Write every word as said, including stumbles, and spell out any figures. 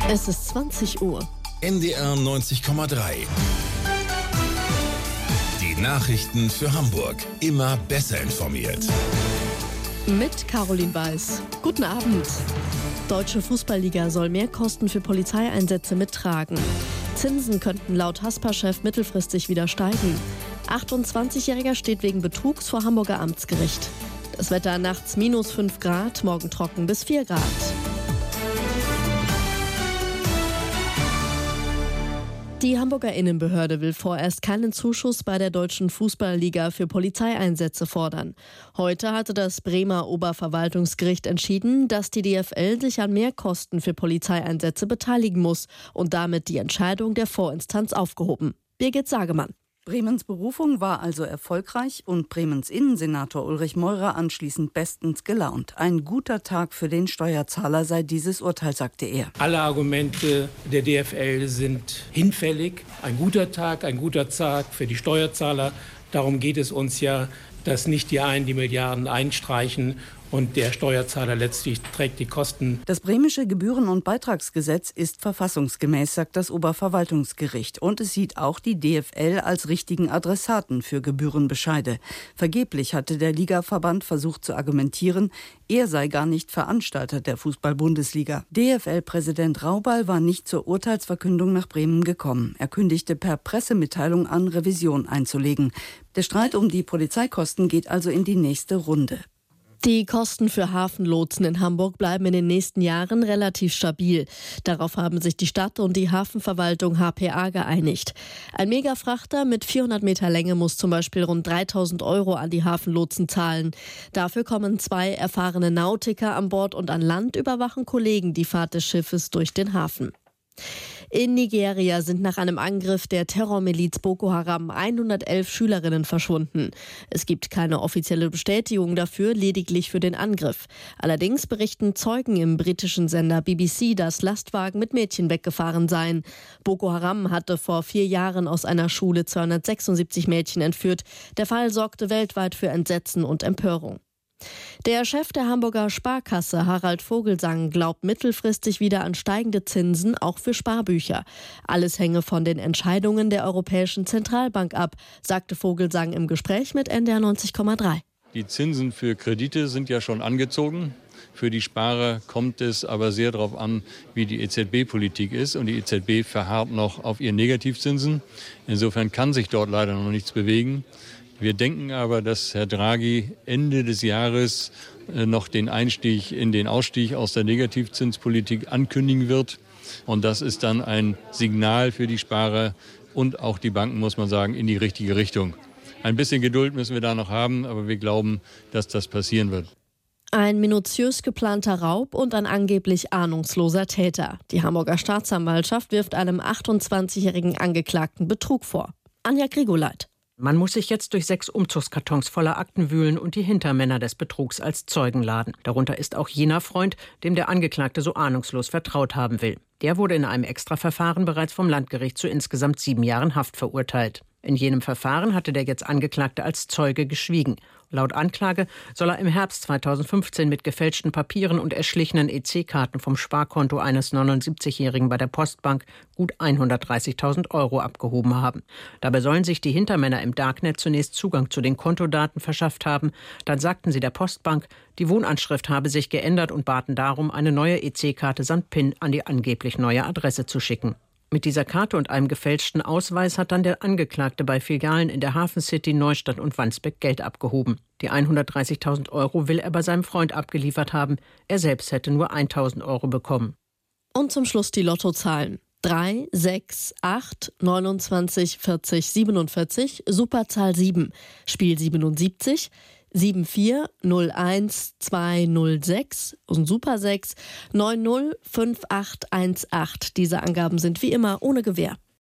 Es ist zwanzig Uhr. N D R neunzig Komma drei. Die Nachrichten für Hamburg. Immer besser informiert. Mit Caroline Weiß. Guten Abend. Deutsche Fußballliga soll mehr Kosten für Polizeieinsätze mittragen. Zinsen könnten laut Haspa-Chef mittelfristig wieder steigen. achtundzwanzigjähriger steht wegen Betrugs vor Hamburger Amtsgericht. Das Wetter nachts minus fünf Grad, morgen trocken bis vier Grad. Die Hamburger Innenbehörde will vorerst keinen Zuschuss bei der Deutschen Fußballliga für Polizeieinsätze fordern. Heute hatte das Bremer Oberverwaltungsgericht entschieden, dass die D F L sich an Mehrkosten für Polizeieinsätze beteiligen muss und damit die Entscheidung der Vorinstanz aufgehoben. Birgit Sagemann. Bremens Berufung war also erfolgreich und Bremens Innensenator Ulrich Meurer anschließend bestens gelaunt. Ein guter Tag für den Steuerzahler sei dieses Urteil, sagte er. Alle Argumente der D F L sind hinfällig. Ein guter Tag, ein guter Tag für die Steuerzahler. Darum geht es uns ja, dass nicht die einen die Milliarden einstreichen und der Steuerzahler letztlich trägt die Kosten. Das bremische Gebühren- und Beitragsgesetz ist verfassungsgemäß, sagt das Oberverwaltungsgericht. Und es sieht auch die D F L als richtigen Adressaten für Gebührenbescheide. Vergeblich hatte der Ligaverband versucht zu argumentieren, er sei gar nicht Veranstalter der Fußball-Bundesliga. D F L-Präsident Raubal war nicht zur Urteilsverkündung nach Bremen gekommen. Er kündigte per Pressemitteilung an, Revision einzulegen. Der Streit um die Polizeikosten geht also in die nächste Runde. Die Kosten für Hafenlotsen in Hamburg bleiben in den nächsten Jahren relativ stabil. Darauf haben sich die Stadt und die Hafenverwaltung H P A geeinigt. Ein Megafrachter mit vierhundert Meter Länge muss zum Beispiel rund dreitausend Euro an die Hafenlotsen zahlen. Dafür kommen zwei erfahrene Nautiker an Bord und an Land überwachen Kollegen die Fahrt des Schiffes durch den Hafen. In Nigeria sind nach einem Angriff der Terrormiliz Boko Haram hundertelf Schülerinnen verschwunden. Es gibt keine offizielle Bestätigung dafür, lediglich für den Angriff. Allerdings berichten Zeugen im britischen Sender B B C, dass Lastwagen mit Mädchen weggefahren seien. Boko Haram hatte vor vier Jahren aus einer Schule zweihundertsechsundsiebzig Mädchen entführt. Der Fall sorgte weltweit für Entsetzen und Empörung. Der Chef der Hamburger Sparkasse, Harald Vogelsang, glaubt mittelfristig wieder an steigende Zinsen, auch für Sparbücher. Alles hänge von den Entscheidungen der Europäischen Zentralbank ab, sagte Vogelsang im Gespräch mit N D R neunzig Komma drei. Die Zinsen für Kredite sind ja schon angezogen. Für die Sparer kommt es aber sehr darauf an, wie die E Z B-Politik ist. Und die E Z B verharrt noch auf ihren Negativzinsen. Insofern kann sich dort leider noch nichts bewegen. Wir denken aber, dass Herr Draghi Ende des Jahres noch den Einstieg in den Ausstieg aus der Negativzinspolitik ankündigen wird. Und das ist dann ein Signal für die Sparer und auch die Banken, muss man sagen, in die richtige Richtung. Ein bisschen Geduld müssen wir da noch haben, aber wir glauben, dass das passieren wird. Ein minutiös geplanter Raub und ein angeblich ahnungsloser Täter. Die Hamburger Staatsanwaltschaft wirft einem achtundzwanzigjährigen Angeklagten Betrug vor. Anja Grigoleit. Man muss sich jetzt durch sechs Umzugskartons voller Akten wühlen und die Hintermänner des Betrugs als Zeugen laden. Darunter ist auch jener Freund, dem der Angeklagte so ahnungslos vertraut haben will. Der wurde in einem Extraverfahren bereits vom Landgericht zu insgesamt sieben Jahren Haft verurteilt. In jenem Verfahren hatte der jetzt Angeklagte als Zeuge geschwiegen. Laut Anklage soll er im Herbst zweitausendfünfzehn mit gefälschten Papieren und erschlichenen E C-Karten vom Sparkonto eines neunundsiebzigjährigen bei der Postbank gut hundertdreißigtausend Euro abgehoben haben. Dabei sollen sich die Hintermänner im Darknet zunächst Zugang zu den Kontodaten verschafft haben. Dann sagten sie der Postbank, die Wohnanschrift habe sich geändert und baten darum, eine neue E C-Karte samt PIN an die angeblich neue Adresse zu schicken. Mit dieser Karte und einem gefälschten Ausweis hat dann der Angeklagte bei Filialen in der Hafen City, Neustadt und Wandsbek Geld abgehoben. Die hundertdreißigtausend Euro will er bei seinem Freund abgeliefert haben. Er selbst hätte nur tausend Euro bekommen. Und zum Schluss die Lottozahlen. drei, sechs, acht, neunundzwanzig, vierzig, siebenundvierzig, Superzahl sieben, Spiel siebenundsiebzig, sieben vier null eins zwei null sechs und Super sechs neun null fünf acht eins acht. Diese Angaben sind wie immer ohne Gewähr.